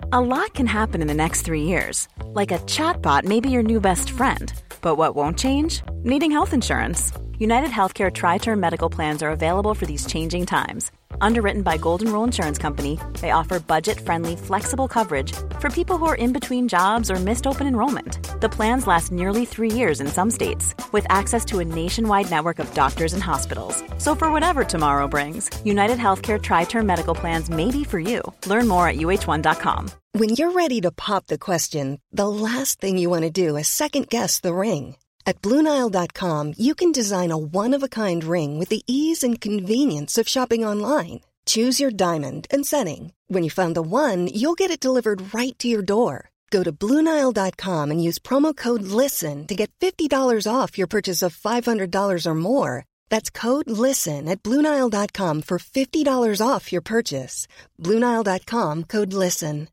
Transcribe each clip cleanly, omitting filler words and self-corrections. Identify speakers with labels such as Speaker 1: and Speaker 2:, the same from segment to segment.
Speaker 1: A lot can happen in the next 3 years. Like a chatbot may be your new best friend. But what won't change? Needing health insurance. United Healthcare Tri-Term Medical Plans are available for these changing times. Underwritten by Golden Rule Insurance Company, they offer budget-friendly, flexible coverage for people who are in between jobs or missed open enrollment. The plans last nearly 3 years in some states, with access to a nationwide network of doctors and hospitals. So for whatever tomorrow brings, United Healthcare Tri-Term Medical Plans may be for you. Learn more at uh1.com.
Speaker 2: When you're ready to pop the question, the last thing you want to do is second-guess the ring. At BlueNile.com, you can design a one-of-a-kind ring with the ease and convenience of shopping online. Choose your diamond and setting. When you find the one, you'll get it delivered right to your door. Go to BlueNile.com and use promo code LISTEN to get $50 off your purchase of $500 or more. That's code LISTEN at BlueNile.com for $50 off your purchase. BlueNile.com, code LISTEN.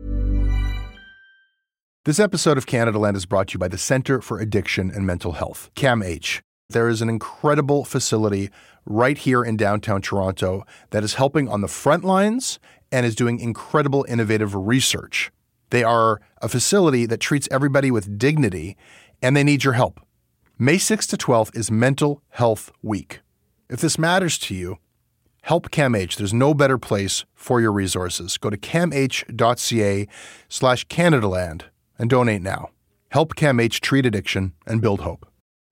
Speaker 3: This episode of Canadaland is brought to you by the Centre for Addiction and Mental Health, CAMH. There is an incredible facility right here in downtown Toronto that is helping on the front lines and is doing incredible innovative research. They are a facility that treats everybody with dignity, and they need your help. May 6th to 12th is Mental Health Week. If this matters to you, help CAMH. There's no better place for your resources. Go to camh.ca/Canadaland and donate now. Help CAMH treat addiction and build hope.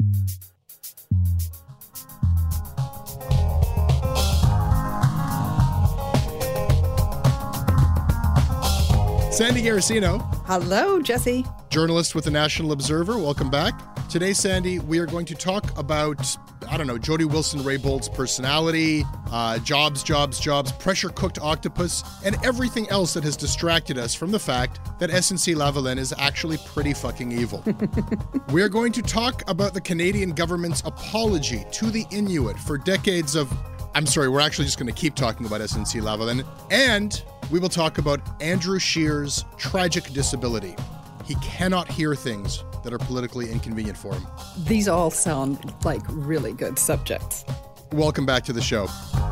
Speaker 3: Sandy Garacino.
Speaker 4: Hello, Jesse.
Speaker 3: Journalist with the National Observer. Welcome back. Today, Sandy, we are going to talk about, Jody Wilson-Raybould's personality, jobs, pressure-cooked octopus, and everything else that has distracted us from the fact that SNC-Lavalin is actually pretty fucking evil. We are going to talk about the Canadian government's apology to the Inuit for decades of... we're actually just going to keep talking about SNC-Lavalin. And we will talk about Andrew Scheer's tragic disability. He cannot hear things that are politically inconvenient for him.
Speaker 4: These all sound like really good subjects.
Speaker 3: Welcome back to the show.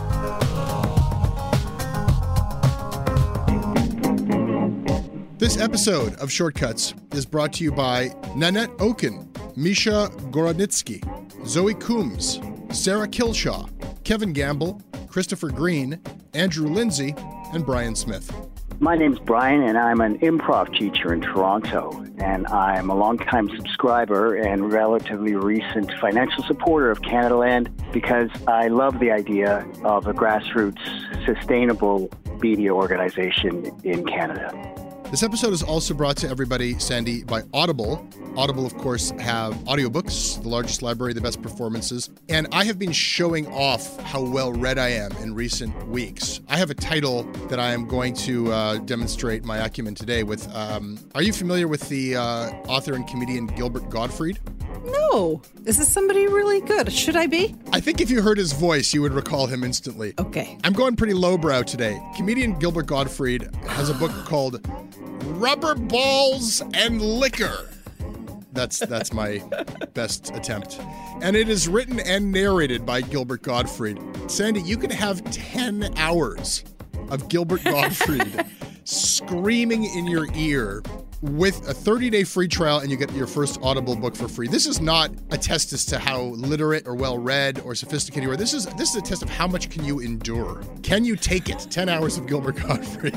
Speaker 3: This episode of Shortcuts is brought to you by Nanette Oken, Misha Gorodnitsky, Zoe Coombs, Sarah Kilshaw, Kevin Gamble, Christopher Green, Andrew Lindsay, and Brian Smith.
Speaker 5: My name's Brian, and I'm an improv teacher in Toronto, and I'm a longtime subscriber and relatively recent financial supporter of Canadaland because I love the idea of a grassroots, sustainable media organization in Canada.
Speaker 3: This episode is also brought to everybody, Sandy, by Audible. Audible, of course, have audiobooks, the largest library, the best performances. And I have been showing off how well read I am in recent weeks. I have a title that I am going to demonstrate my acumen today with. Are you familiar with the author and comedian Gilbert Gottfried?
Speaker 4: No. Is this somebody really good? Should I be?
Speaker 3: I think if you heard his voice, you would recall him instantly.
Speaker 4: Okay.
Speaker 3: I'm going pretty lowbrow today. Comedian Gilbert Gottfried has a book called Rubber Balls and Liquor. That's my best attempt. And it is written and narrated by Gilbert Gottfried. Sandy, you can have 10 hours of Gilbert Gottfried screaming in your ear with a 30-day free trial, and you get your first Audible book for free. This is not a test as to how literate or well-read or sophisticated you are. This is a test of how much can you endure. Can you take it? 10 hours of Gilbert Gottfried.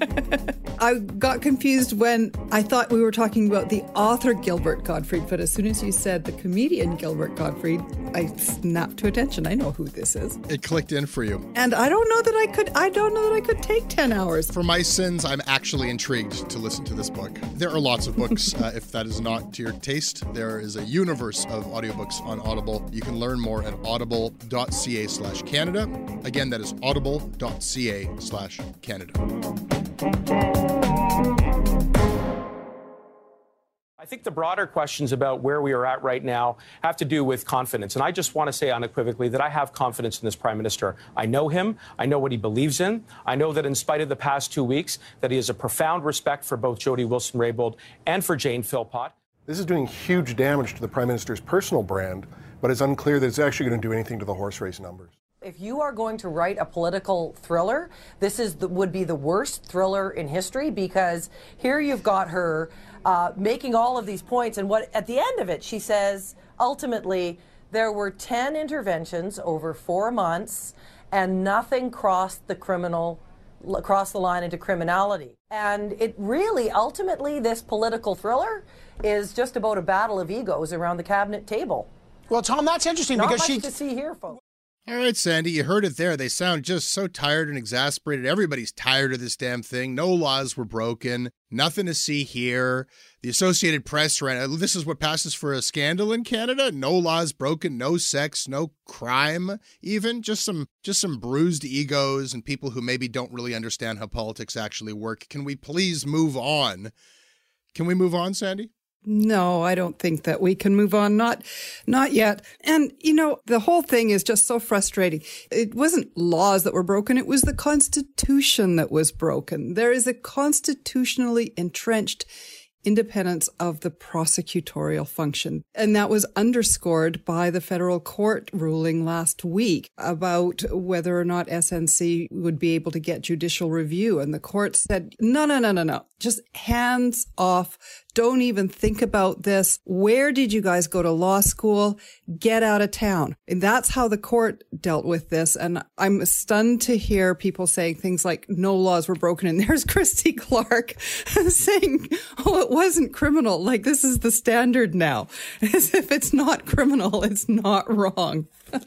Speaker 4: I got confused when I thought we were talking about the author Gilbert Gottfried, but as soon as you said the comedian Gilbert Gottfried, I snapped to attention. I know who this is.
Speaker 3: It clicked in for you.
Speaker 4: And I don't know that I could take 10 hours.
Speaker 3: For my sins, I'm actually intrigued to listen to this book. There are lots of books. If that is not to your taste, there is a universe of audiobooks on Audible. You can learn more at audible.ca/Canada. Again, that is audible.ca/Canada.
Speaker 6: I think the broader questions about where we are at right now have to do with confidence. And I just want to say unequivocally that I have confidence in this Prime Minister. I know him. I know what he believes in. I know that in spite of the past 2 weeks, that he has a profound respect for both Jody Wilson-Raybould and for Jane Philpott.
Speaker 7: This is doing huge damage to the Prime Minister's personal brand, but it's unclear that it's actually going to do anything to the horse race numbers. If you are going to write a political thriller, this would be the worst thriller in history, because here you've got her making all of these points, and what at the end of it she says, ultimately, there were 10 interventions over 4 months, and nothing crossed the line into criminality. And it really, ultimately, this political thriller is just about a battle of egos around the cabinet table.
Speaker 8: Well, Tom, that's interesting because
Speaker 7: not much to see here, folks.
Speaker 3: All right, Sandy, you heard it there. They sound just so tired and exasperated. Everybody's tired of this damn thing. No laws were broken. Nothing to see here. The Associated Press ran. This is what passes for a scandal in Canada. No laws broken, no sex, no crime, even just some bruised egos and people who maybe don't really understand how politics actually work. Can we please move on? Can we move on, Sandy?
Speaker 4: No, I don't think that we can move on. Not yet. And, the whole thing is just so frustrating. It wasn't laws that were broken. It was the Constitution that was broken. There is a constitutionally entrenched independence of the prosecutorial function. And that was underscored by the federal court ruling last week about whether or not SNC would be able to get judicial review. And the court said, no. Just hands off. Don't even think about this. Where did you guys go to law school? Get out of town. And that's how the court dealt with this. And I'm stunned to hear people saying things like no laws were broken. And there's Christy Clark saying, it wasn't criminal. Like, this is the standard now. As if it's not criminal, it's not wrong.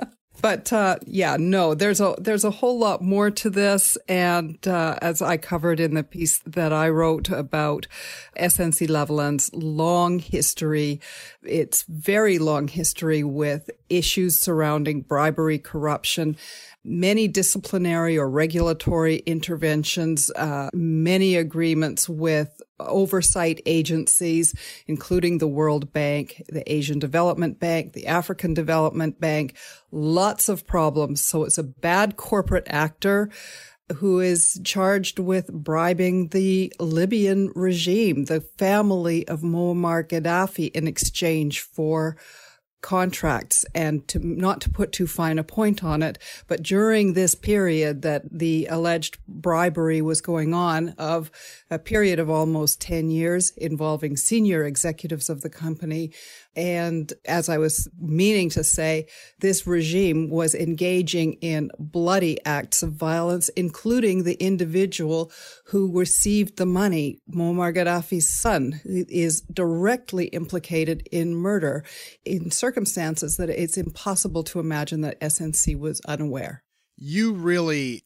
Speaker 4: But there's a whole lot more to this. And as I covered in the piece that I wrote about SNC-Lavalin's long history, its very long history with issues surrounding bribery, corruption, many disciplinary or regulatory interventions, many agreements with oversight agencies, including the World Bank, the Asian Development Bank, the African Development Bank, lots of problems. So it's a bad corporate actor who is charged with bribing the Libyan regime, the family of Muammar Gaddafi, in exchange for contracts. And not to put too fine a point on it, but during this period that the alleged bribery was going on, of a period of almost 10 years involving senior executives of the company. And as I was meaning to say, this regime was engaging in bloody acts of violence, including the individual who received the money. Muammar Gaddafi's son is directly implicated in murder in circumstances that it's impossible to imagine that SNC was unaware.
Speaker 3: You really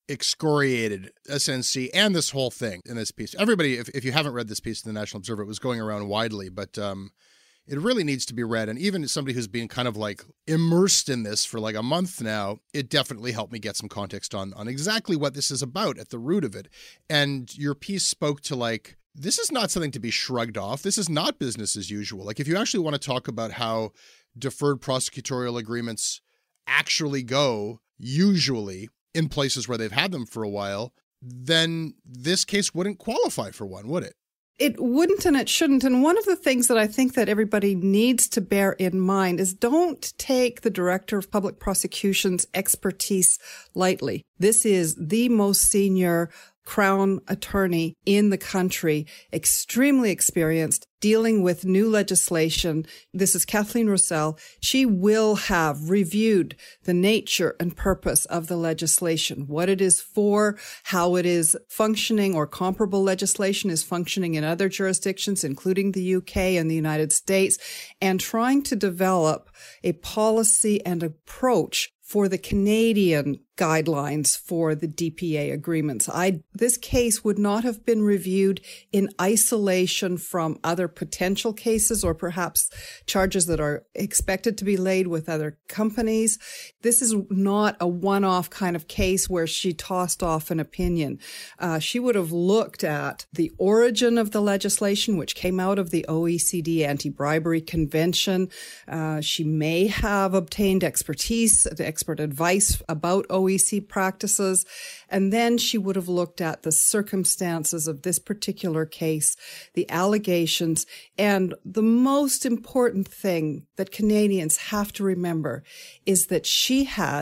Speaker 3: excoriated SNC and this whole thing in this piece. Everybody, if you haven't read this piece in the National Observer, it was going around widely, but it really needs to be read. And even as somebody who's been kind of like immersed in this for like a month now, it definitely helped me get some context on exactly what this is about at the root of it. And your piece spoke to like, this is not something to be shrugged off. This is not business as usual. Like, if you actually want to talk about how deferred prosecutorial agreements actually go, usually in places where they've had them for a while, then this case wouldn't qualify for one, would it?
Speaker 4: It wouldn't and it shouldn't. And one of the things that I think that everybody needs to bear in mind is don't take the Director of Public Prosecution's expertise lightly. This is the most senior Crown attorney in the country, extremely experienced, dealing with new legislation. This is Kathleen Roussel. She will have reviewed the nature and purpose of the legislation, what it is for, how it is functioning, or comparable legislation is functioning in other jurisdictions, including the UK and the United States, and trying to develop a policy and approach for the Canadian guidelines for the DPA agreements. This case would not have been reviewed in isolation from other potential cases or perhaps charges that are expected to be laid with other companies. This is not a one-off kind of case where she tossed off an opinion. She would have looked at the origin of the legislation, which came out of the OECD Anti-Bribery Convention. She may have obtained expert advice about OECD practices, and then she would have looked at the circumstances of this particular case, the allegations, and the most important thing that Canadians have to remember is that she had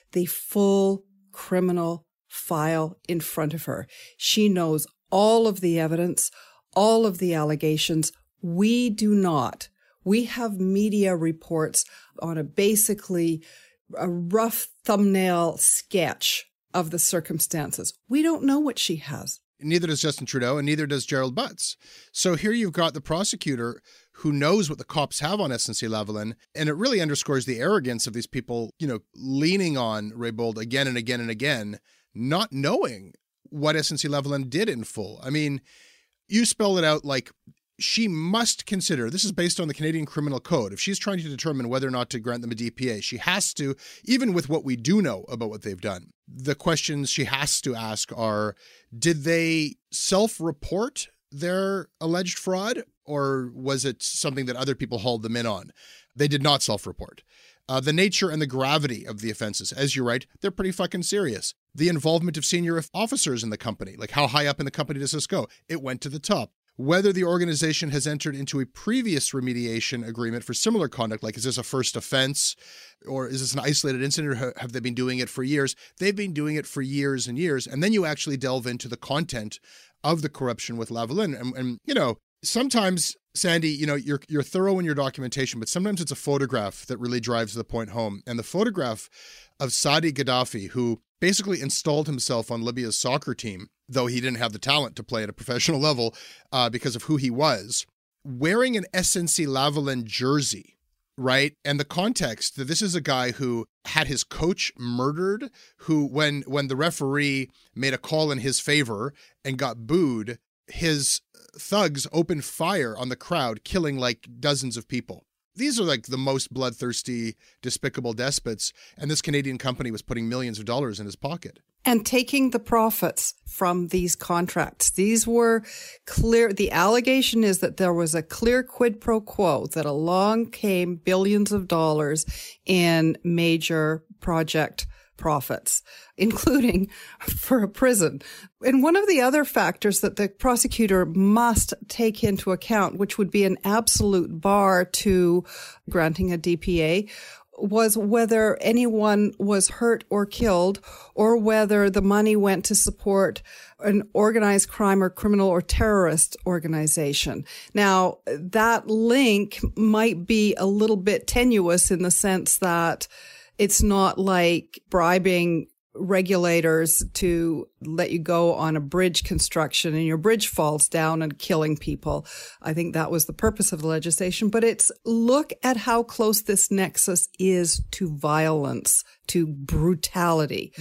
Speaker 4: the full criminal file in front of her. She knows all of the evidence, all of the allegations. We do not. We have media reports on basically a rough thumbnail sketch of the circumstances. We don't know what she has.
Speaker 3: Neither does Justin Trudeau, and neither does Gerald Butts. So here you've got the prosecutor who knows what the cops have on SNC-Lavalin, and it really underscores the arrogance of these people, leaning on Raybould again and again and again, not knowing what SNC-Lavalin did in full. I mean, you spelled it out like she must consider, this is based on the Canadian Criminal Code, if she's trying to determine whether or not to grant them a DPA, she has to, even with what we do know about what they've done, the questions she has to ask are, did they self-report their alleged fraud, or was it something that other people hauled them in on? They did not self-report. The nature and the gravity of the offenses, as you're right, they're pretty fucking serious. The involvement of senior officers in the company, like how high up in the company does this go? It went to the top. Whether the organization has entered into a previous remediation agreement for similar conduct, like is this a first offense or is this an isolated incident, or have they been doing it for years? They've been doing it for years and years. And then you actually delve into the content of the corruption with Lavalin. And sometimes, Sandy, you're thorough in your documentation, but sometimes it's a photograph that really drives the point home. And the photograph of Saadi Gaddafi, who basically installed himself on Libya's soccer team, though he didn't have the talent to play at a professional level because of who he was, wearing an SNC-Lavalin jersey, right? And the context that this is a guy who had his coach murdered, who when the referee made a call in his favor and got booed, his thugs opened fire on the crowd, killing like dozens of people. These are like the most bloodthirsty, despicable despots, and this Canadian company was putting millions of dollars in his pocket.
Speaker 4: And taking the profits from these contracts. These were clear. The allegation is that there was a clear quid pro quo, that along came billions of dollars in major project profits, including for a prison. And one of the other factors that the prosecutor must take into account, which would be an absolute bar to granting a DPA, was whether anyone was hurt or killed, or whether the money went to support an organized crime or criminal or terrorist organization. Now, that link might be a little bit tenuous in the sense that it's not like bribing regulators to let you go on a bridge construction and your bridge falls down and killing people. I think that was the purpose of the legislation, but it's look at how close this nexus is to violence, to brutality.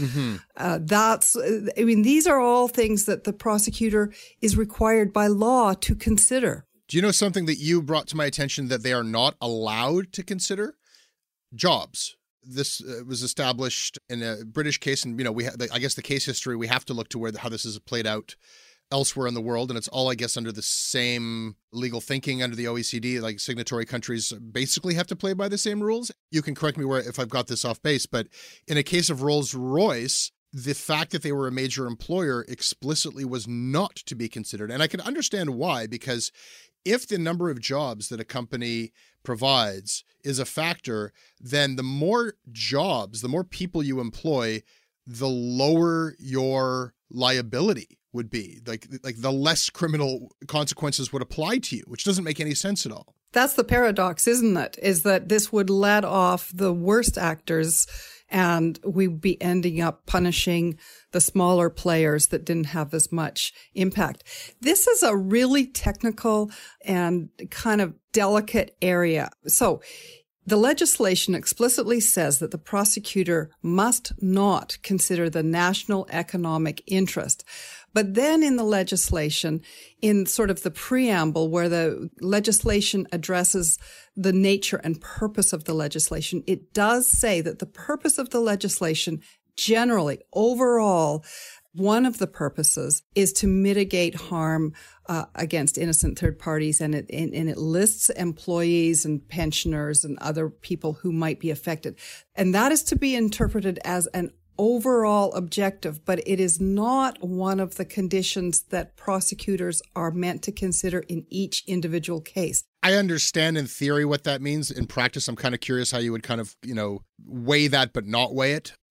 Speaker 4: Mm-hmm. These are all things that the prosecutor is required by law to consider.
Speaker 3: Do you know something that you brought to my attention that they are not allowed to consider? Jobs. This was established in a British case, and I guess the case history, we have to look to how this is played out elsewhere in the world, and it's all, I guess, under the same legal thinking under the OECD. Like signatory countries basically have to play by the same rules. You can correct me if I've got this off base, but in a case of Rolls-Royce, the fact that they were a major employer explicitly was not to be considered, and I can understand why, because if the number of jobs that a company provides is a factor, then the more jobs, the more people you employ, the lower your liability would be. Like the less criminal consequences would apply to you, which doesn't make any sense at all.
Speaker 4: That's the paradox, isn't it? Is that this would let off the worst actors and we'd be ending up punishing the smaller players that didn't have as much impact. This is a really technical and kind of delicate area. So the legislation explicitly says that the prosecutor must not consider the national economic interest. But then in the legislation, in sort of the preamble where the legislation addresses the nature and purpose of the legislation, it does say that the purpose of the legislation generally, overall, one of the purposes is to mitigate harm against innocent third parties, and it lists employees and pensioners and other people who might be affected. And that is to be interpreted as an overall objective, but it is not one of the conditions that prosecutors are meant to consider in each individual case.
Speaker 3: I understand in theory what that means. In practice, I'm kind of curious how you would kind of, weigh that but not weigh it.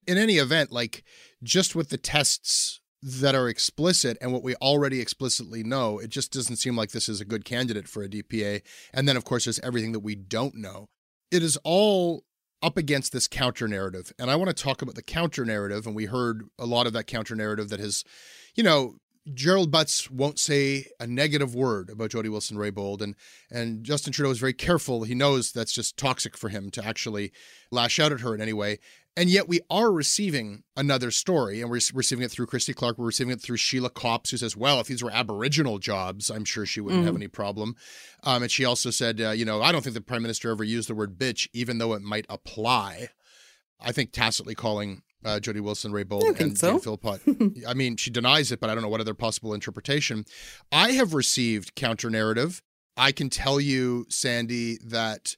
Speaker 3: in any event, like just with the tests that are explicit and what we already explicitly know, it just doesn't seem like this is a good candidate for a DPA. And then, of course, there's everything that we don't know. It is all up against this counter narrative. And I want to talk about the counter narrative. And we heard a lot of that counter narrative that has, Gerald Butts won't say a negative word about Jody Wilson-Raybould. And Justin Trudeau is very careful. He knows that's just toxic for him to actually lash out at her in any way. And yet we are receiving another story, and we're receiving it through Christy Clark. We're receiving it through Sheila Copps, who says, well, if these were Aboriginal jobs, I'm sure she wouldn't have any problem. And she also said, I don't think the Prime Minister ever used the word bitch, even though it might apply. I think tacitly calling Jody Wilson-Raybould and Jane Philpott. I mean, she denies it, but I don't know what other possible interpretation. I have received counter-narrative. I can tell you, Sandy, that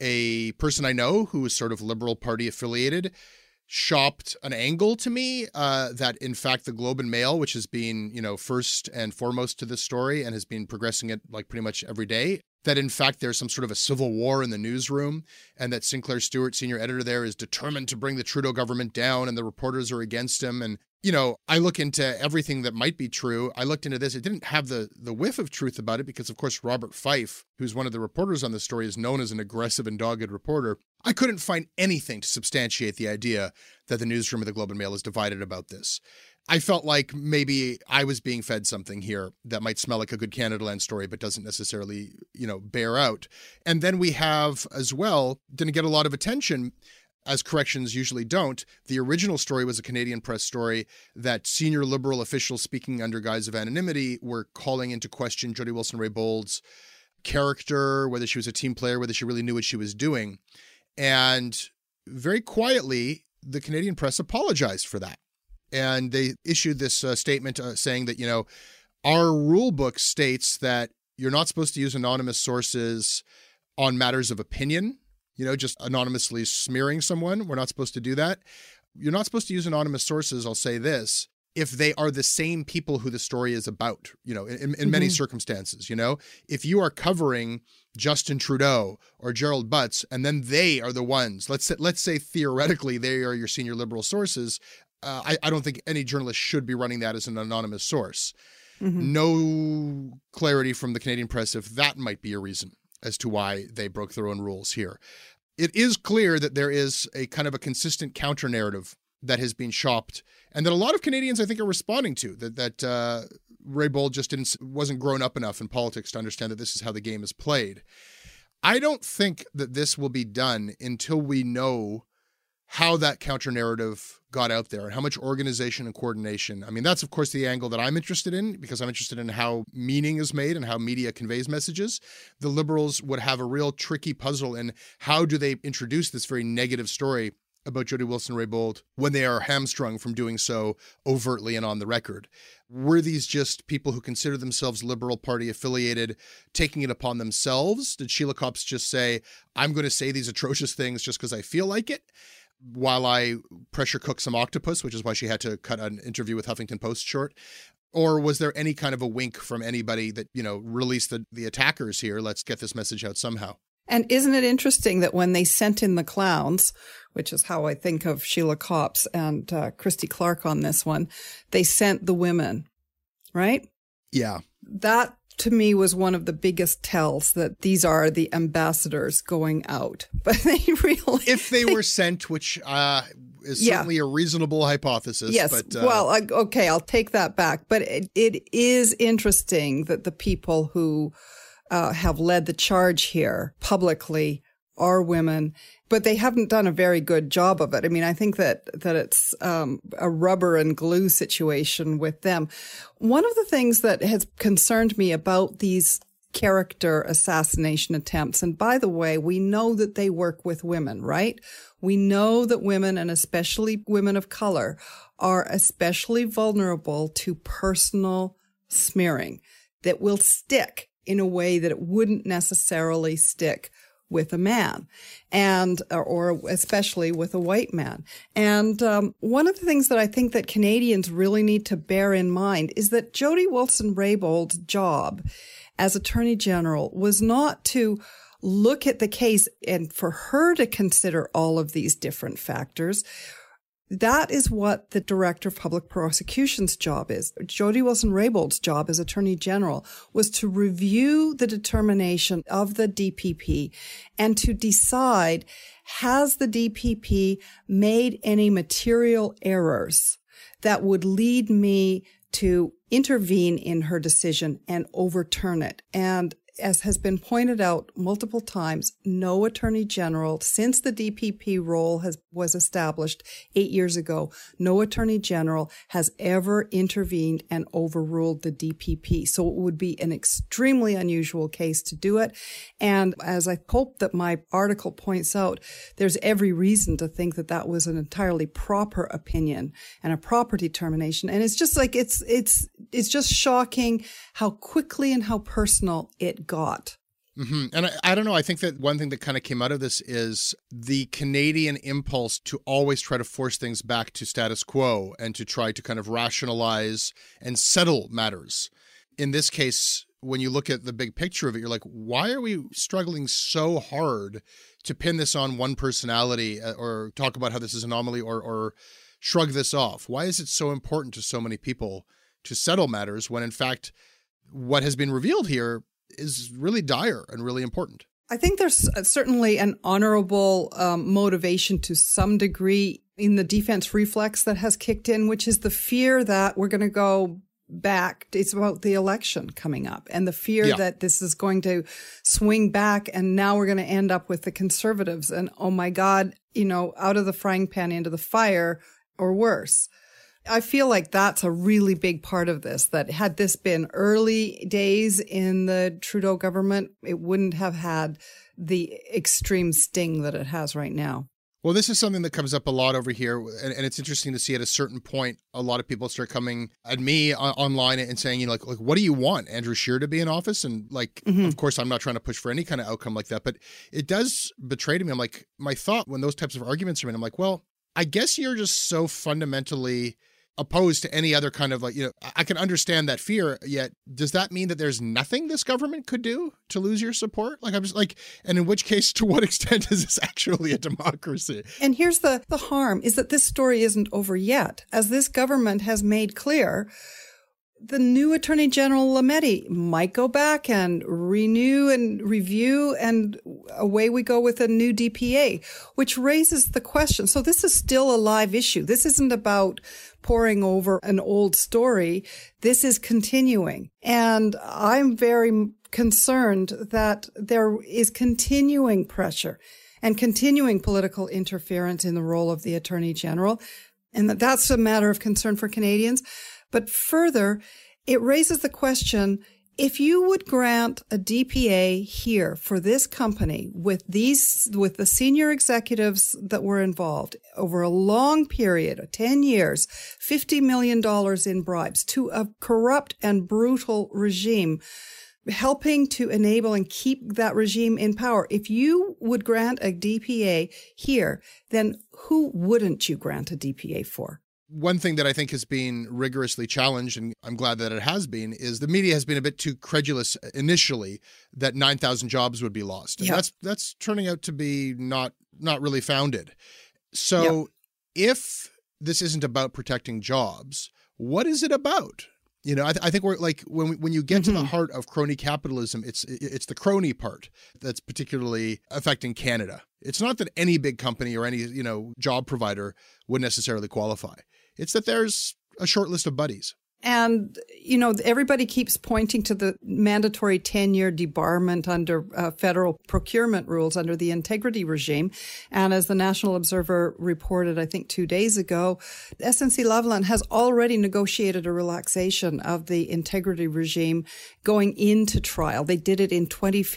Speaker 3: a person I know who is sort of Liberal Party affiliated shopped an angle to me that, in fact, the Globe and Mail, which has been, first and foremost to this story and has been progressing it like pretty much every day, that, in fact, there's some sort of a civil war in the newsroom and that Sinclair Stewart, senior editor there, is determined to bring the Trudeau government down and the reporters are against him. And, I look into everything that might be true. I looked into this. It didn't have the whiff of truth about it because, of course, Robert Fife, who's one of the reporters on this story, is known as an aggressive and dogged reporter. I couldn't find anything to substantiate the idea that the newsroom of the Globe and Mail is divided about this. I felt like maybe I was being fed something here that might smell like a good Canada Land story, but doesn't necessarily, bear out. And then we have as well, didn't get a lot of attention, as corrections usually don't. The original story was a Canadian Press story that senior Liberal officials speaking under guise of anonymity were calling into question Jody Wilson-Raybould's character, whether she was a team player, whether she really knew what she was doing. And very quietly, the Canadian Press apologized for that. And they issued this statement saying that, our rule book states that you're not supposed to use anonymous sources on matters of opinion, just anonymously smearing someone. We're not supposed to do that. You're not supposed to use anonymous sources, I'll say this, if they are the same people who the story is about, in many circumstances. If you are covering Justin Trudeau or Gerald Butts, and then they are the ones, let's say theoretically they are your senior Liberal sources, I don't think any journalist should be running that as an anonymous source. No clarity from the Canadian Press if that might be a reason as to why they broke their own rules here. It is clear that there is a kind of a consistent counter narrative that has been shopped and that a lot of Canadians, I think, are responding to, that Raybould just wasn't grown up enough in politics to understand that this is how the game is played. I don't think that this will be done until we know how that counter narrative got out there and how much organization and coordination. I mean, that's, of course, the angle that I'm interested in, because I'm interested in how meaning is made and how media conveys messages. The Liberals would have a real tricky puzzle in how do they introduce this very negative story about Jody Wilson-Raybould when they are hamstrung from doing so overtly and on the record. Were these just people who consider themselves Liberal Party affiliated taking it upon themselves? Did Sheila Copps just say, I'm going to say these atrocious things just because I feel like it, while I pressure cook some octopus, which is why she had to cut an interview with Huffington Post short? Or was there any kind of a wink from anybody that, release the attackers here? Let's get this message out somehow.
Speaker 4: And isn't it interesting that when they sent in the clowns, which is how I think of Sheila Copps and Christy Clark on this one, they sent the women, right? Yeah. That, to me, was one of the biggest tells that these are the ambassadors going out. But they really... If they were sent, which is certainly a reasonable hypothesis. Yes. But, well, okay, I'll take that back. But it is interesting that the people who have led the charge here publicly are women, but they haven't done a very good job of it. I mean, I think that it's a rubber and glue situation with them. One of the things that has concerned me about these character assassination attempts, and by the way, we know that they work with women, right? We know that women, and especially women of color, are especially vulnerable to personal smearing that will stick in a way that it wouldn't necessarily stick with a man, and or especially with a white man. And one of the things that I think that Canadians really need to bear in mind is that Jody Wilson-Raybould's job as Attorney General was not to look at the case and for her to consider all of these different factors. That is what the Director of Public Prosecution's job is. Jody Wilson-Raybould's job as Attorney General was to review the determination of the DPP and to decide, has the DPP made any material errors that would lead me to intervene in her decision and overturn it? And as has been pointed out multiple times, no Attorney General, since the DPP role was established 8 years ago, no Attorney General has ever intervened and overruled the DPP. So it would be an extremely unusual case to do it. And as I hope that my article points out, there's every reason to think that that was an entirely proper opinion and a proper determination. And it's just like, it's just shocking how quickly and how personal it got.
Speaker 3: Mm-hmm. And I don't know. I think that one thing that kind of came out of this is the Canadian impulse to always try to force things back to status quo and to try to kind of rationalize and settle matters. In this case, when you look at the big picture of it, you're like, why are we struggling so hard to pin this on one personality or talk about how this is an anomaly or shrug this off? Why is it so important to so many people to settle matters when, in fact, what has been revealed here is really dire and really important?
Speaker 4: I think there's certainly an honorable motivation to some degree in the defense reflex that has kicked in, which is the fear that we're going to go back. It's about the election coming up and the fear that this is going to swing back and now we're going to end up with the Conservatives and, oh my God, out of the frying pan into the fire or worse. I feel like that's a really big part of this, that had this been early days in the Trudeau government, it wouldn't have had the extreme sting that it has right now.
Speaker 3: Well, this is something that comes up a lot over here, and it's interesting to see at a certain point, a lot of people start coming at me online and saying, like, what do you want, Andrew Scheer to be in office? And of course, I'm not trying to push for any kind of outcome like that, but it does betray to me. I'm like, my thought when those types of arguments are in, I'm like, well, I guess you're just so fundamentally opposed to any other kind of I can understand that fear, yet does that mean that there's nothing this government could do to lose your support? I'm just and in which case, to what extent is this actually a democracy?
Speaker 4: And here's the harm is that this story isn't over yet. As this government has made clear, the new Attorney General Lametti might go back and renew and review, and away we go with a new DPA, which raises the question. So this is still a live issue. This isn't about poring over an old story. This is continuing. And I'm very concerned that there is continuing pressure and continuing political interference in the role of the Attorney General, and that's a matter of concern for Canadians. But further, it raises the question, if you would grant a DPA here for this company with the senior executives that were involved over a long period of 10 years, $50 million in bribes to a corrupt and brutal regime, helping to enable and keep that regime in power. If you would grant a DPA here, then who wouldn't you grant a DPA for?
Speaker 3: One thing that I think has been rigorously challenged, and I'm glad that it has been, is the media has been a bit too credulous initially that 9,000 jobs would be lost. And that's turning out to be not really founded. So if this isn't about protecting jobs, what is it about? I think we're when you get to the heart of crony capitalism, it's the crony part that's particularly affecting Canada. It's not that any big company or any job provider would necessarily qualify. It's that there's a short list of buddies.
Speaker 4: And, everybody keeps pointing to the mandatory 10-year debarment under federal procurement rules under the integrity regime. And as the National Observer reported, I think 2 days ago, SNC-Lavalin has already negotiated a relaxation of the integrity regime going into trial. They did it in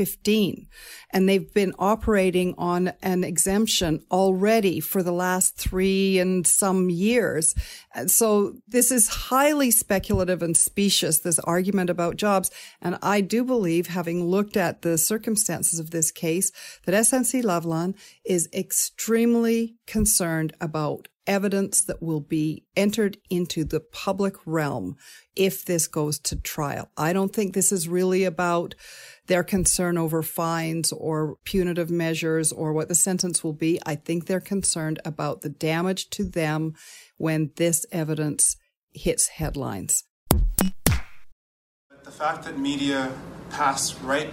Speaker 4: 2015. And they've been operating on an exemption already for the last 3 and some years. And so this is highly speculative. speculative and specious, this argument about jobs. And I do believe, having looked at the circumstances of this case, that SNC-Lavalin is extremely concerned about evidence that will be entered into the public realm if this goes to trial. I don't think this is really about their concern over fines or punitive measures or what the sentence will be. I think they're concerned about the damage to them when this evidence hits headlines.
Speaker 9: The fact that media passed right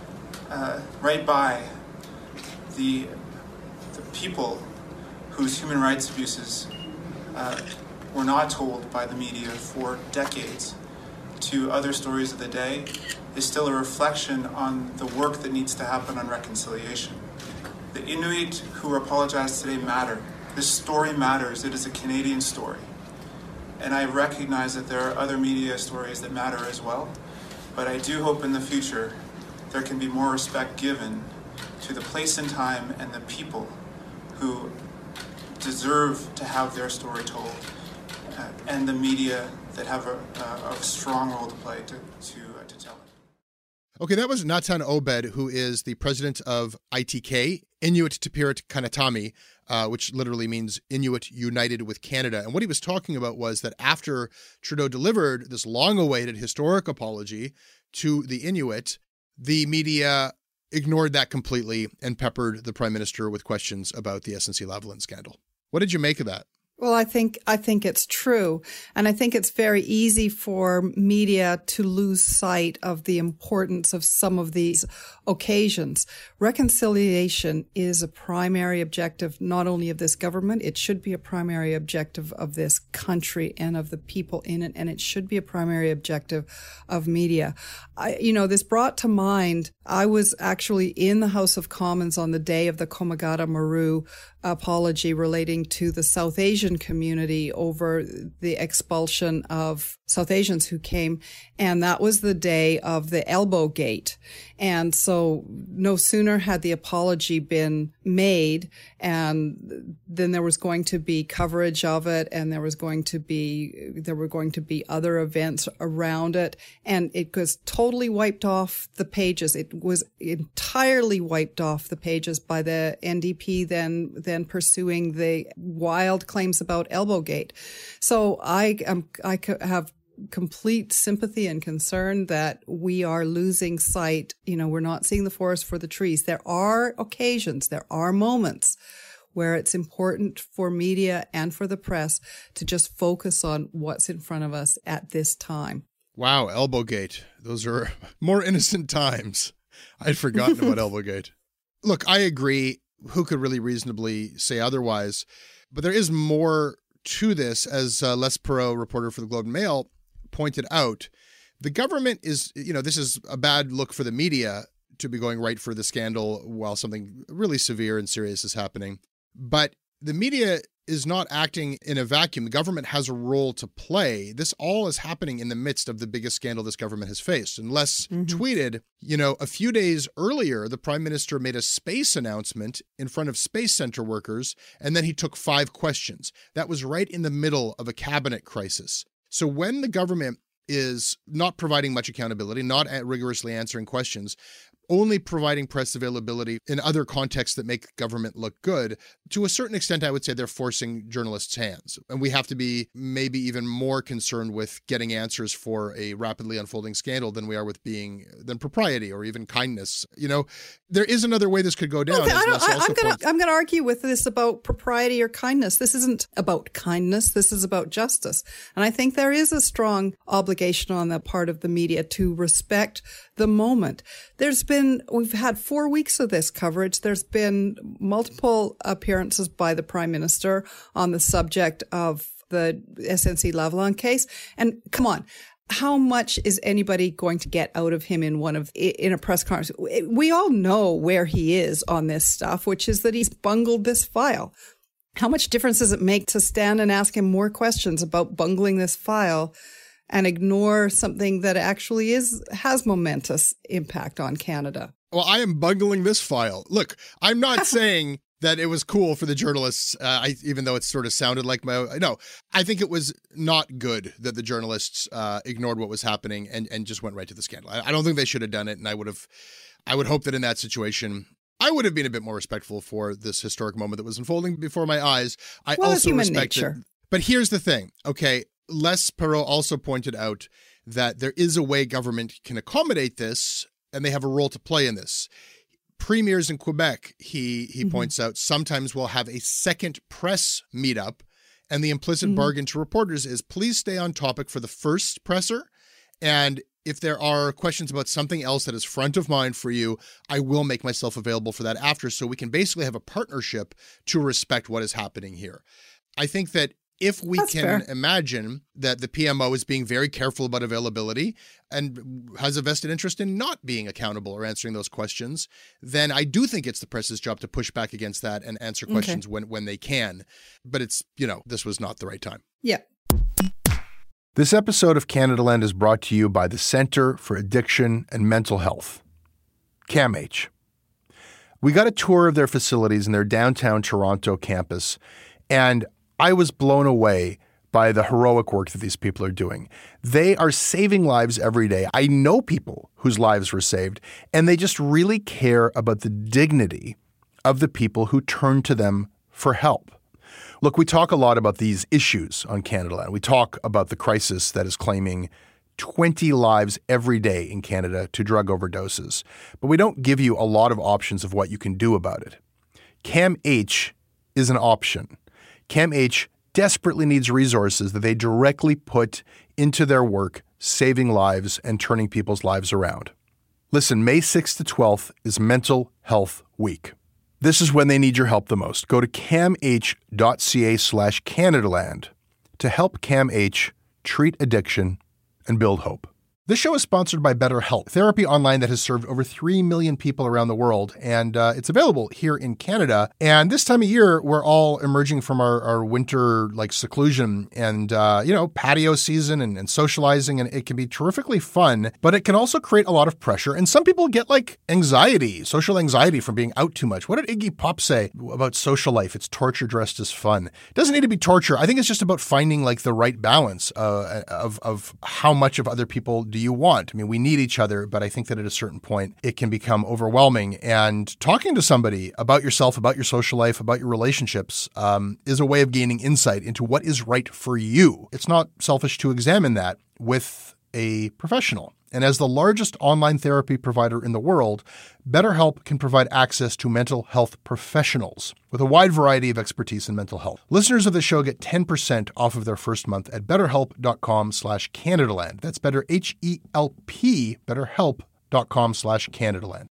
Speaker 9: by the people whose human rights abuses were not told by the media for decades to other stories of the day is still a reflection on the work that needs to happen on reconciliation. The Inuit who apologized today matter. This story matters. It is a Canadian story. And I recognize that there are other media stories that matter as well. But I do hope in the future there can be more respect given to the place and time and the people who deserve to have their story told, and the media that have a strong role to play to tell it.
Speaker 3: Okay, that was Natan Obed, who is the president of ITK, Inuit Tipirit Kanatami, which literally means Inuit United with Canada. And what he was talking about was that after Trudeau delivered this long-awaited historic apology to the Inuit, the media ignored that completely and peppered the Prime Minister with questions about the SNC-Lavalin scandal. What did you make of that?
Speaker 4: Well, I think it's true. And I think it's very easy for media to lose sight of the importance of some of these occasions. Reconciliation is a primary objective, not only of this government, it should be a primary objective of this country and of the people in it. And it should be a primary objective of media. This brought to mind, I was actually in the House of Commons on the day of the Komagata Maru apology relating to the South Asian community over the expulsion of South Asians who came. And that was the day of the Elbow Gate. And so no sooner had the apology been made, and then there was going to be coverage of it, and there were going to be other events around it. And it was totally wiped off the pages. It was entirely wiped off the pages by the NDP then pursuing the wild claims about Elbowgate. So I have complete sympathy and concern that we are losing sight. We're not seeing the forest for the trees. There are occasions, there are moments where it's important for media and for the press to just focus on what's in front of us at this time.
Speaker 3: Wow, Elbowgate. Those are more innocent times. I'd forgotten about Elbowgate. Look, I agree. Who could really reasonably say otherwise? But there is more to this, as Les Perot, reporter for the Globe and Mail, pointed out. The government is, this is a bad look for the media to be going right for the scandal while something really severe and serious is happening. But the media is not acting in a vacuum. The government has a role to play. This all is happening in the midst of the biggest scandal this government has faced. And Les tweeted, a few days earlier, the Prime Minister made a space announcement in front of Space Center workers, and then he took 5 questions. That was right in the middle of a cabinet crisis. So when the government is not providing much accountability, not rigorously answering questions, only providing press availability in other contexts that make government look good, to a certain extent, I would say they're forcing journalists' hands. And we have to be maybe even more concerned with getting answers for a rapidly unfolding scandal than we are with than propriety or even kindness. There is another way this could go down.
Speaker 4: I'm going to argue with this about propriety or kindness. This isn't about kindness. This is about justice. And I think there is a strong obligation on the part of the media to respect the moment. We've had 4 weeks of this coverage. There's been multiple appearances by the Prime Minister on the subject of the SNC-Lavalin case. And come on, how much is anybody going to get out of him in a press conference? We all know where he is on this stuff, which is that he's bungled this file. How much difference does it make to stand and ask him more questions about bungling this file and ignore something that actually has momentous impact on Canada?
Speaker 3: Well, I am bungling this file. Look, I'm not saying that it was cool for the journalists, even though it sort of sounded like I think it was not good that the journalists ignored what was happening and just went right to the scandal. I don't think they should have done it, and I would hope that in that situation, I would have been a bit more respectful for this historic moment that was unfolding before my eyes. I also respect it. But here's the thing, okay? Les Perot also pointed out that there is a way government can accommodate this, and they have a role to play in this. Premiers in Quebec, he points out, sometimes will have a second press meetup, and the implicit bargain to reporters is please stay on topic for the first presser, and if there are questions about something else that is front of mind for you, I will make myself available for that after, so we can basically have a partnership to respect what is happening here. I think that if we can imagine that the PMO is being very careful about availability and has a vested interest in not being accountable or answering those questions, then I do think it's the press's job to push back against that and answer questions when they can. But it's, this was not the right time.
Speaker 4: Yeah.
Speaker 3: This episode of Canadaland is brought to you by the Centre for Addiction and Mental Health, CAMH. We got a tour of their facilities in their downtown Toronto campus, and I was blown away by the heroic work that these people are doing. They are saving lives every day. I know people whose lives were saved, and they just really care about the dignity of the people who turn to them for help. Look, we talk a lot about these issues on Canadaland. We talk about the crisis that is claiming 20 lives every day in Canada to drug overdoses, but we don't give you a lot of options of what you can do about it. CAMH is an option. CAMH desperately needs resources that they directly put into their work, saving lives and turning people's lives around. Listen, May 6th to 12th is Mental Health Week. This is when they need your help the most. Go to camh.ca/Canadaland to help CAMH treat addiction and build hope. This show is sponsored by BetterHelp, therapy online that has served over 3 million people around the world, and it's available here in Canada. And this time of year, we're all emerging from our winter seclusion and patio season and socializing, and it can be terrifically fun, but it can also create a lot of pressure. And some people get anxiety, social anxiety from being out too much. What did Iggy Pop say about social life? It's torture dressed as fun. It doesn't need to be torture. I think it's just about finding the right balance of how much of other people do you want? I mean, we need each other, but I think that at a certain point, it can become overwhelming. And talking to somebody about yourself, about your social life, about your relationships is a way of gaining insight into what is right for you. It's not selfish to examine that with a professional. And as the largest online therapy provider in the world, BetterHelp can provide access to mental health professionals with a wide variety of expertise in mental health. Listeners of the show get 10% off of their first month at betterhelp.com/Canadaland. That's better, HELP, betterhelp.com/Canadaland.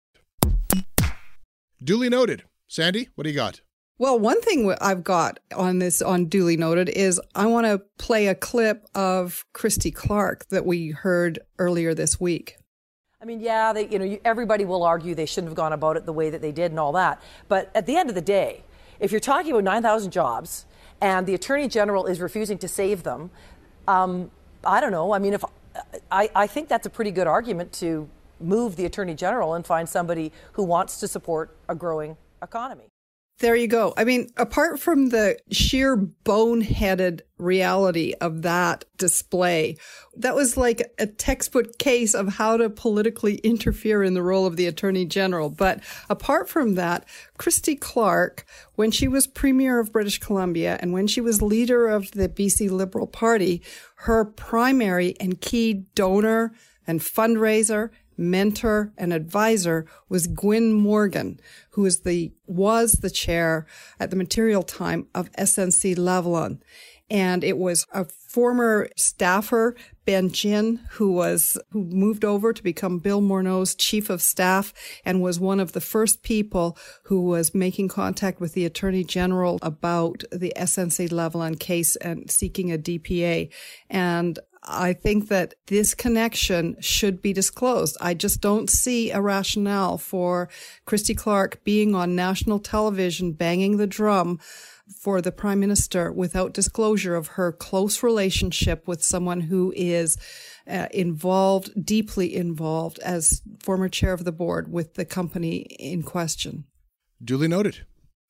Speaker 3: Duly noted. Sandy, what do you got?
Speaker 4: Well, one thing I've got on this on Duly Noted is I want to play a clip of Christy Clark that we heard earlier this week.
Speaker 7: I mean, yeah, everybody will argue they shouldn't have gone about it the way that they did and all that. But at the end of the day, if you're talking about 9,000 jobs and the Attorney General is refusing to save them, I don't know. I mean, I think that's a pretty good argument to move the Attorney General and find somebody who wants to support a growing economy.
Speaker 4: There you go. I mean, apart from the sheer boneheaded reality of that display, that was like a textbook case of how to politically interfere in the role of the Attorney General. But apart from that, Christy Clark, when she was Premier of British Columbia and when she was leader of the BC Liberal Party, her primary and key donor and fundraiser, mentor and advisor was Gwyn Morgan, who was the chair at the material time of SNC-Lavalin. And it was a former staffer, Ben Jin, who moved over to become Bill Morneau's chief of staff and was one of the first people who was making contact with the Attorney General about the SNC-Lavalin case and seeking a DPA. And I think that this connection should be disclosed. I just don't see a rationale for Christy Clark being on national television banging the drum for the Prime Minister without disclosure of her close relationship with someone who is deeply involved as former chair of the board with the company in question.
Speaker 3: Duly noted.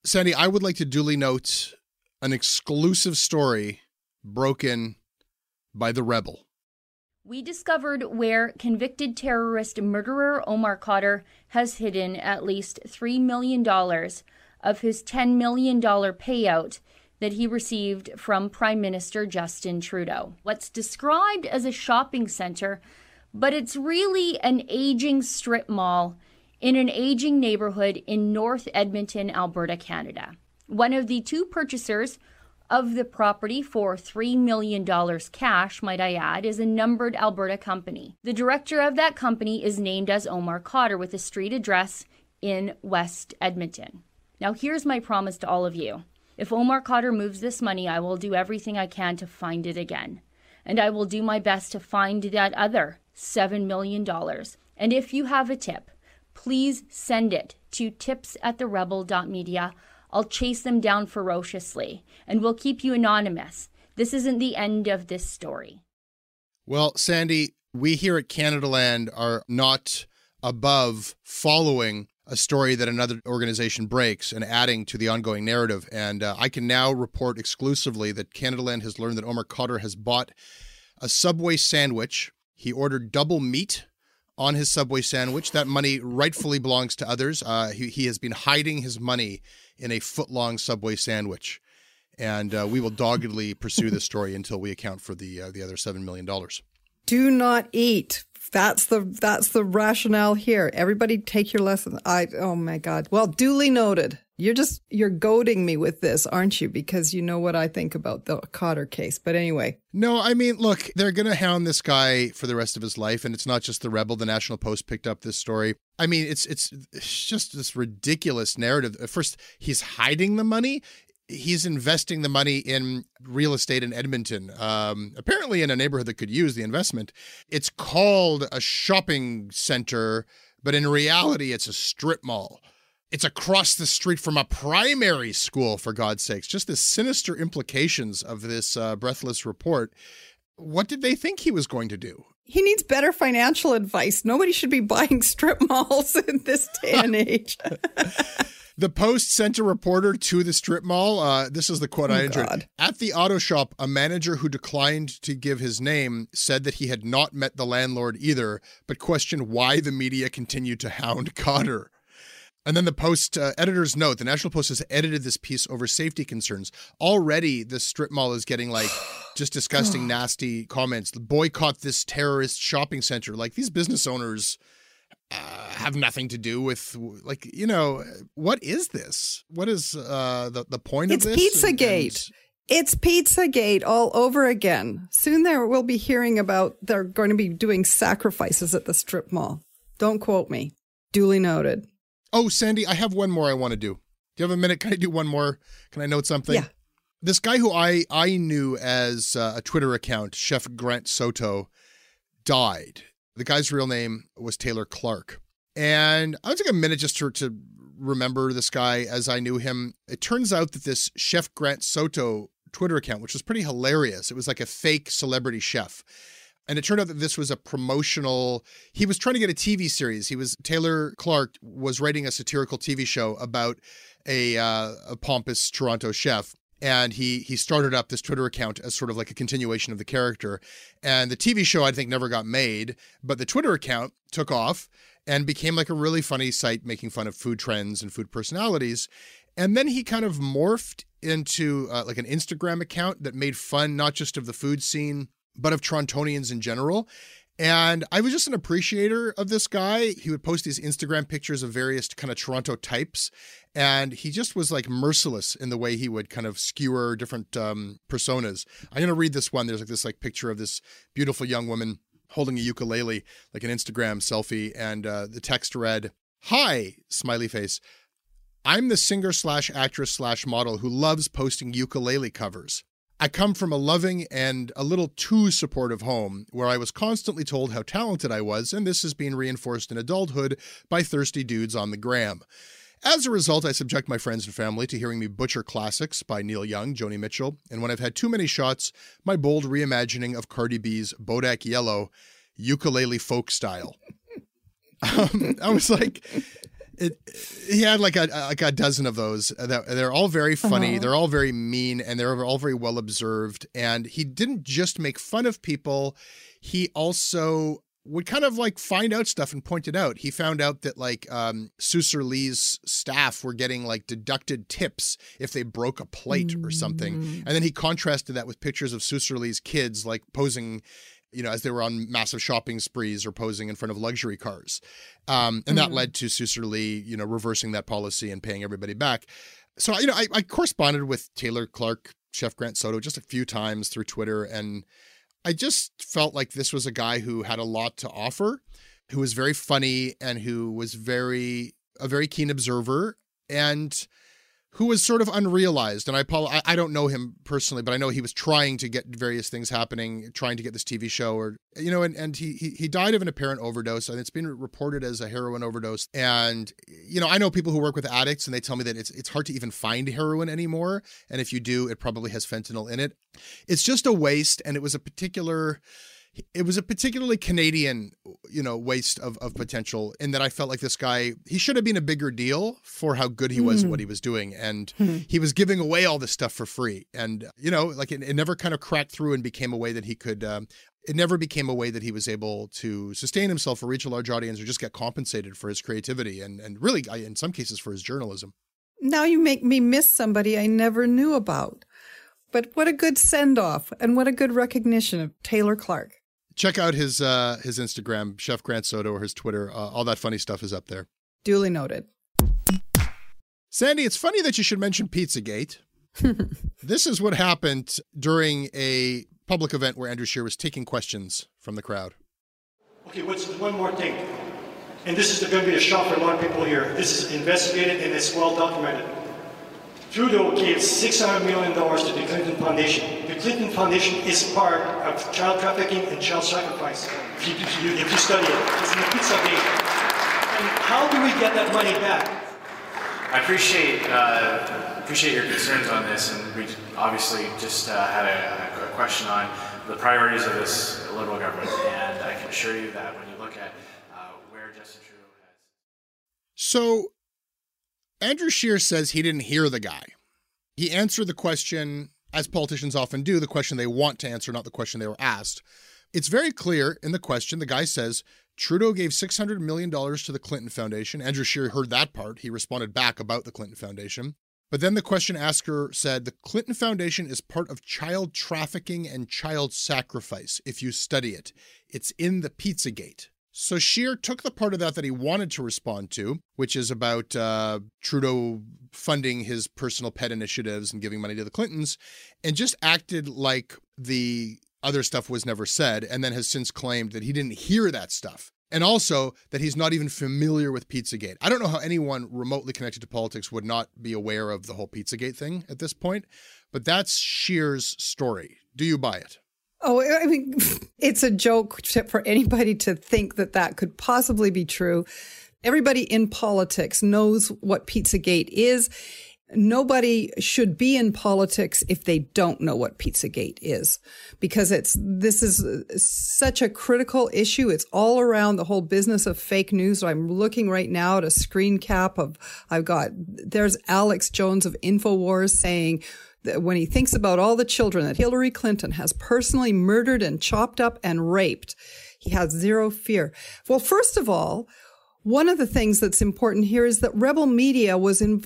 Speaker 3: Sandy, I would like to duly note an exclusive story broken by The Rebel.
Speaker 10: We discovered where convicted terrorist murderer Omar Khadr has hidden at least $3 million of his $10 million payout that he received from Prime Minister Justin Trudeau. What's described as a shopping center, but it's really an aging strip mall in an aging neighborhood in North Edmonton, Alberta, Canada. One of the two purchasers of the property for $3 million cash, might I add, is a numbered Alberta company. The director of that company is named as Omar Khadr with a street address in West Edmonton. Now, here's my promise to all of you. If Omar Khadr moves this money, I will do everything I can to find it again. And I will do my best to find that other $7 million. And if you have a tip, please send it to tips@therebel.media. I'll chase them down ferociously, and we'll keep you anonymous. This isn't the end of this story.
Speaker 3: Well, Sandy, we here at Canadaland are not above following a story that another organization breaks and adding to the ongoing narrative. And I can now report exclusively that Canadaland has learned that Omar Khadr has bought a Subway sandwich. He ordered double meat on his Subway sandwich. That money rightfully belongs to others. He has been hiding his money in a foot-long Subway sandwich. And we will doggedly pursue this story until we account for the other $7 million.
Speaker 4: Do not eat. That's the rationale here. Everybody take your lesson. Oh my God. Well, duly noted. You're goading me with this, aren't you? Because you know what I think about the Khadr case. But anyway.
Speaker 3: No, I mean, look, they're going to hound this guy for the rest of his life. And it's not just The Rebel. The National Post picked up this story. I mean, it's just this ridiculous narrative. First, he's hiding the money. He's investing the money in real estate in Edmonton, apparently in a neighborhood that could use the investment. It's called a shopping center, but in reality, it's a strip mall. It's across the street from a primary school, for God's sakes. Just the sinister implications of this breathless report. What did they think he was going to do?
Speaker 4: He needs better financial advice. Nobody should be buying strip malls in this day and age.
Speaker 3: The Post sent a reporter to the strip mall. This is the quote I enjoyed. God. At the auto shop, a manager who declined to give his name said that he had not met the landlord either, but questioned why the media continued to hound Khadr. And then the Post editor's note, the National Post has edited this piece over safety concerns. Already, the strip mall is getting like just disgusting, nasty comments. Boycott this terrorist shopping center. Like, these business owners have nothing to do with, like, you know, what is this? What is the point of this?
Speaker 4: It's Pizzagate. It's Pizzagate all over again. Soon there we'll be hearing about they're going to be doing sacrifices at the strip mall. Don't quote me. Duly noted.
Speaker 3: Oh, Sandy, I have one more I want to do. Do you have a minute? Can I do one more? Can I note something?
Speaker 4: Yeah.
Speaker 3: This guy who I knew as a Twitter account, Chef Grant Soto, died. The guy's real name was Taylor Clark. And I would take a minute just to remember this guy as I knew him. It turns out that this Chef Grant Soto Twitter account, which was pretty hilarious, it was like a fake celebrity chef. And it turned out that this was a promotional, he was trying to get a TV series. Taylor Clark was writing a satirical TV show about a pompous Toronto chef. And he started up this Twitter account as sort of like a continuation of the character. And the TV show, I think, never got made. But the Twitter account took off and became like a really funny site making fun of food trends and food personalities. And then he kind of morphed into like an Instagram account that made fun not just of the food scene, but of Torontonians in general. And I was just an appreciator of this guy. He would post these Instagram pictures of various kind of Toronto types. And he just was like merciless in the way he would kind of skewer different personas. I'm going to read this one. There's like this like picture of this beautiful young woman holding a ukulele, like an Instagram selfie. And the text read, "Hi, smiley face. I'm the singer/actress/model who loves posting ukulele covers. I come from a loving and a little too supportive home where I was constantly told how talented I was, and this has been reinforced in adulthood by thirsty dudes on the gram. As a result, I subject my friends and family to hearing me butcher classics by Neil Young, Joni Mitchell, and when I've had too many shots, my bold reimagining of Cardi B's Bodak Yellow, ukulele folk style." I was like, He had like a dozen of those. They're all very funny. They're all very mean, and they're all very well observed. And he didn't just make fun of people. He also would kind of like find out stuff and point it out. He found out that like Sue Lee's staff were getting like deducted tips if they broke a plate or something. And then he contrasted that with pictures of Sue Lee's kids like posing, as they were on massive shopping sprees or posing in front of luxury cars. And that led to Sue Lee, reversing that policy and paying everybody back. So, I corresponded with Taylor Clark, Chef Grant Soto, just a few times through Twitter. And I just felt like this was a guy who had a lot to offer, who was very funny and who was a very keen observer and who was sort of unrealized. And I don't know him personally, but I know he was trying to get various things happening, trying to get this TV show and he died of an apparent overdose, and it's been reported as a heroin overdose. And, I know people who work with addicts, and they tell me that it's hard to even find heroin anymore. And if you do, it probably has fentanyl in it. It's just a waste. And it was a particularly Canadian, waste of potential, in that I felt like this guy, he should have been a bigger deal for how good he was at what he was doing. And he was giving away all this stuff for free. And, it never kind of cracked through and became a way that he could, it never became a way that he was able to sustain himself or reach a large audience or just get compensated for his creativity and really, in some cases, for his journalism. Now you make me miss somebody I never knew about. But what a good send-off and what a good recognition of Taylor Clark. Check out his Instagram, Chef Grant Soto, or his Twitter. All that funny stuff is up there. Duly noted. Sandy, it's funny that you should mention Pizzagate. This is what happened during a public event where Andrew Scheer was taking questions from the crowd.
Speaker 11: Okay, one more thing. And this is going to be a shock for a lot of people here. This is investigated and it's well documented. Trudeau gave $600 million to the Clinton Foundation. The Clinton Foundation is part of child trafficking and child sacrifice, if you study it. It's in the Pizzagate. And how do we get that money back?
Speaker 12: I appreciate your concerns on this, and we obviously just had a question on the priorities of this Liberal government, and I can assure you that when you look at where Justin Trudeau has...
Speaker 3: So, Andrew Scheer says he didn't hear the guy. He answered the question, as politicians often do, the question they want to answer, not the question they were asked. It's very clear in the question. The guy says, Trudeau gave $600 million to the Clinton Foundation. Andrew Scheer heard that part. He responded back about the Clinton Foundation. But then the question asker said, the Clinton Foundation is part of child trafficking and child sacrifice. If you study it, it's in the Pizzagate. So Scheer took the part of that he wanted to respond to, which is about Trudeau funding his personal pet initiatives and giving money to the Clintons, and just acted like the other stuff was never said, and then has since claimed that he didn't hear that stuff. And also that he's not even familiar with Pizzagate. I don't know how anyone remotely connected to politics would not be aware of the whole Pizzagate thing at this point, but that's Scheer's story. Do you buy it?
Speaker 4: Oh, I mean, it's a joke for anybody to think that could possibly be true. Everybody in politics knows what Pizzagate is. Nobody should be in politics if they don't know what Pizzagate is, because this is such a critical issue. It's all around the whole business of fake news. So I'm looking right now at a screen cap there's Alex Jones of InfoWars saying that when he thinks about all the children that Hillary Clinton has personally murdered and chopped up and raped, he has zero fear. Well, first of all, one of the things that's important here is that Rebel Media was not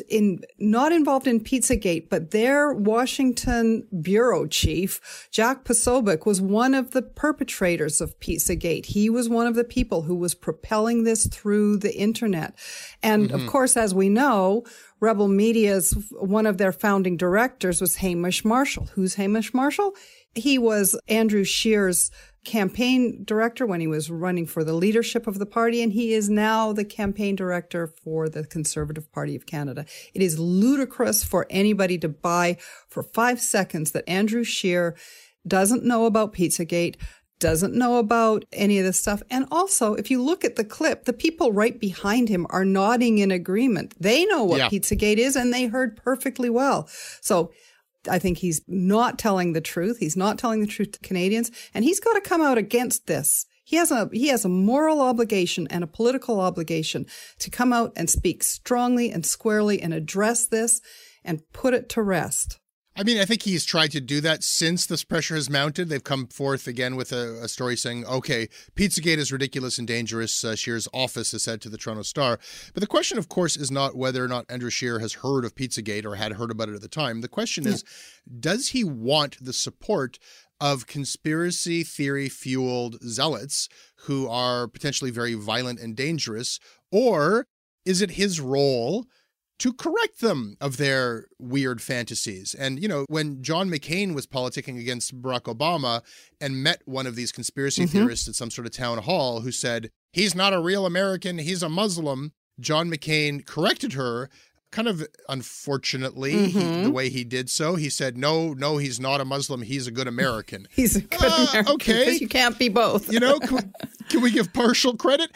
Speaker 4: involved in Pizzagate, but their Washington bureau chief, Jack Posobiec, was one of the perpetrators of Pizzagate. He was one of the people who was propelling this through the internet. And of course, as we know, Rebel Media's one of their founding directors was Hamish Marshall. Who's Hamish Marshall? He was Andrew Scheer's campaign director when he was running for the leadership of the party, and he is now the campaign director for the Conservative Party of Canada. It is ludicrous for anybody to buy for 5 seconds that Andrew Scheer doesn't know about Pizzagate, doesn't know about any of this stuff. And also, if you look at the clip, the people right behind him are nodding in agreement. They know what Pizzagate is, and they heard perfectly well. So I think he's not telling the truth. He's not telling the truth to Canadians, and he's got to come out against this. He has a moral obligation and a political obligation to come out and speak strongly and squarely and address this and put it to rest.
Speaker 3: I mean, I think he's tried to do that since this pressure has mounted. They've come forth again with a story saying, okay, Pizzagate is ridiculous and dangerous, Scheer's office has said to the Toronto Star. But the question, of course, is not whether or not Andrew Scheer has heard of Pizzagate or had heard about it at the time. The question is, does he want the support of conspiracy theory-fueled zealots who are potentially very violent and dangerous, or is it his role to correct them of their weird fantasies? And, you know, when John McCain was politicking against Barack Obama and met one of these conspiracy theorists at some sort of town hall who said, he's not a real American, he's a Muslim, John McCain corrected her, kind of unfortunately, the way he did so. He said, no, he's not a Muslim, he's a good American.
Speaker 4: He's a good American.
Speaker 3: Okay.
Speaker 4: Because you can't be both.
Speaker 3: You know, can we give partial credit?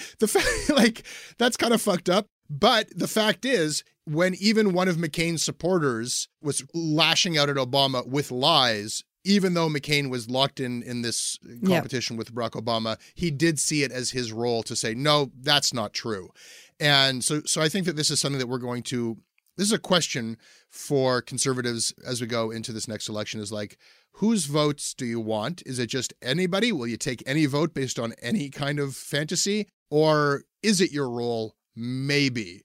Speaker 3: That's kind of fucked up. But the fact is, when even one of McCain's supporters was lashing out at Obama with lies, even though McCain was locked in this competition with Barack Obama, he did see it as his role to say, no, that's not true. And so I think that this is something that this is a question for conservatives as we go into this next election, is like, whose votes do you want? Is it just anybody? Will you take any vote based on any kind of fantasy? Or is it your role maybe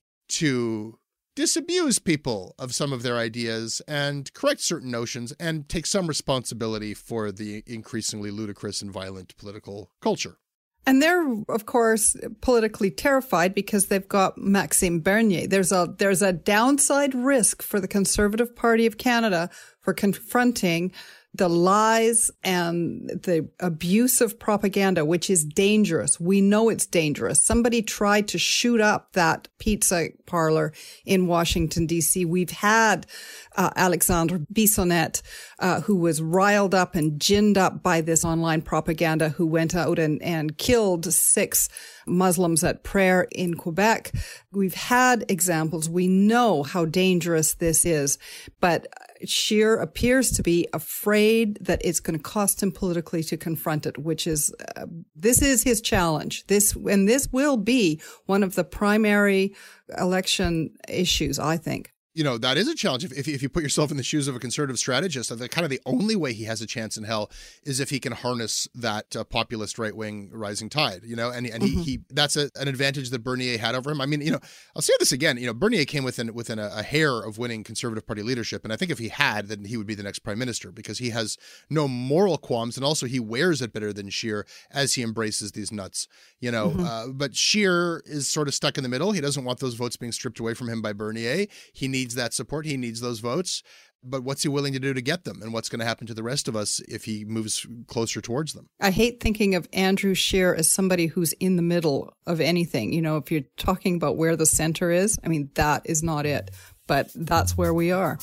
Speaker 3: to disabuse people of some of their ideas and correct certain notions and take some responsibility for the increasingly ludicrous and violent political culture?
Speaker 4: And they're, of course, politically terrified because they've got Maxime Bernier. There's a downside risk for the Conservative Party of Canada for confronting the lies and the abuse of propaganda, which is dangerous. We know it's dangerous. Somebody tried to shoot up that pizza parlor in Washington, D.C. We've had Alexandre Bissonnette, who was riled up and ginned up by this online propaganda, who went out and killed 6 Muslims at prayer in Quebec. We've had examples. We know how dangerous this is, but Scheer appears to be afraid that it's going to cost him politically to confront it, which is, this is his challenge. This will be one of the primary election issues, I think.
Speaker 3: You know, that is a challenge. If you put yourself in the shoes of a conservative strategist, kind of the only way he has a chance in hell is if he can harness that populist right-wing rising tide, you know, and he that's an advantage that Bernier had over him. I mean, you know, I'll say this again, you know, Bernier came within a hair of winning Conservative Party leadership. And I think if he had, then he would be the next prime minister because he has no moral qualms. And also he wears it better than Scheer as he embraces these nuts, you know, but Scheer is sort of stuck in the middle. He doesn't want those votes being stripped away from him by Bernier. He needs that support. He needs those votes. But what's he willing to do to get them? And what's going to happen to the rest of us if he moves closer towards them?
Speaker 4: I hate thinking of Andrew Scheer as somebody who's in the middle of anything. You know, if you're talking about where the center is, I mean, that is not it. But that's where we are.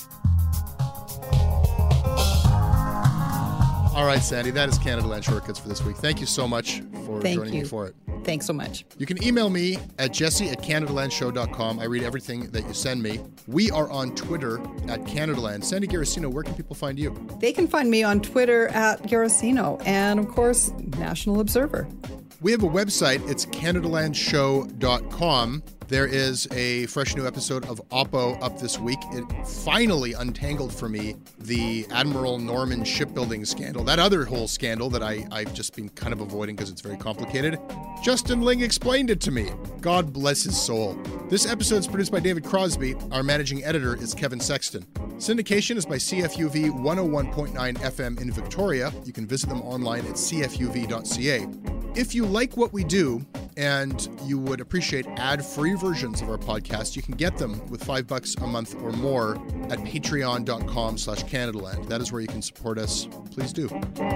Speaker 3: All right, Sandy, that is Canadaland Shortcuts for this week. Thank you so much for joining me for it.
Speaker 4: Thanks so much.
Speaker 3: You can email me at jesse@CanadaLandShow.com. I read everything that you send me. We are on Twitter at CanadaLand. Sandy Garacino, where can people find you?
Speaker 4: They can find me on Twitter at Garacino and, of course, National Observer.
Speaker 3: We have a website. It's CanadaLandShow.com. There is a fresh new episode of Oppo up this week. It finally untangled for me the Admiral Norman shipbuilding scandal, that other whole scandal that I've just been kind of avoiding because it's very complicated. Justin Ling explained it to me. God bless his soul. This episode is produced by David Crosby. Our managing editor is Kevin Sexton. Syndication is by CFUV 101.9 FM in Victoria. You can visit them online at cfuv.ca. If you like what we do and you would appreciate ad-free versions of our podcast, you can get them with $5 a month or more at patreon.com/CanadaLand. That is where you can support us. Please do.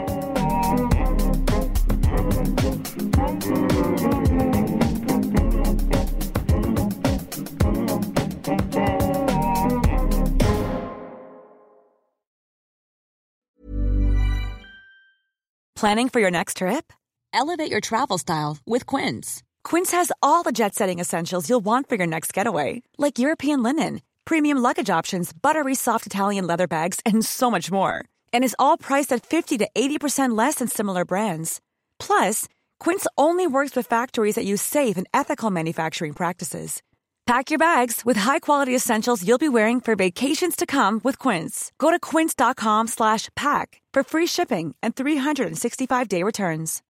Speaker 13: Planning for your next trip? Elevate your travel style with Quince. Quince has all the jet-setting essentials you'll want for your next getaway, like European linen, premium luggage options, buttery soft Italian leather bags, and so much more. And is all priced at 50 to 80% less than similar brands. Plus, Quince only works with factories that use safe and ethical manufacturing practices. Pack your bags with high-quality essentials you'll be wearing for vacations to come with Quince. Go to quince.com/pack for free shipping and 365-day returns.